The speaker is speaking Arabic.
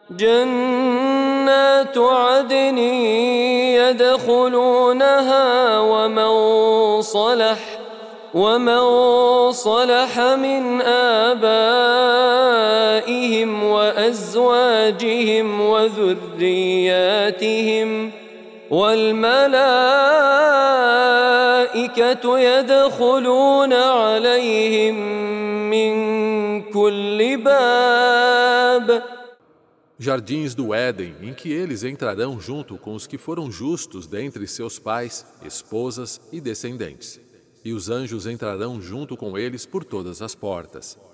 جنات عدن يدخلونها ومن صلح من آبائهم وأزواجهم وذرياتهم والملائكة يدخلون عليهم من كل باب. Jardins do Éden, em que eles entrarão junto com os que foram justos dentre seus pais, esposas e descendentes. E os anjos entrarão junto com eles por todas as portas.